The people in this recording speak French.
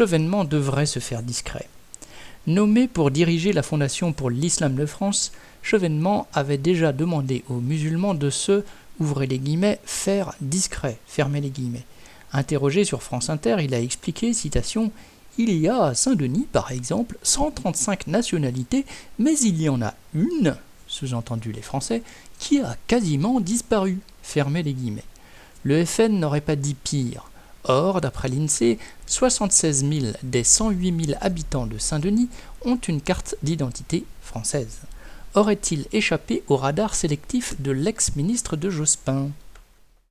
Chevènement devrait se faire discret. Nommé pour diriger la Fondation pour l'Islam de France, Chevènement avait déjà demandé aux musulmans de se, ouvrez les guillemets, faire discret, fermez les guillemets. Interrogé sur France Inter, il a expliqué, citation, « Il y a à Saint-Denis, par exemple, 135 nationalités, mais il y en a une, sous-entendu les Français, qui a quasiment disparu, fermez les guillemets. » Le FN n'aurait pas dit pire. Or, d'après l'INSEE, 76 000 des 108 000 habitants de Saint-Denis ont une carte d'identité française. Aurait-il échappé au radar sélectif de l'ex-ministre de Jospin ?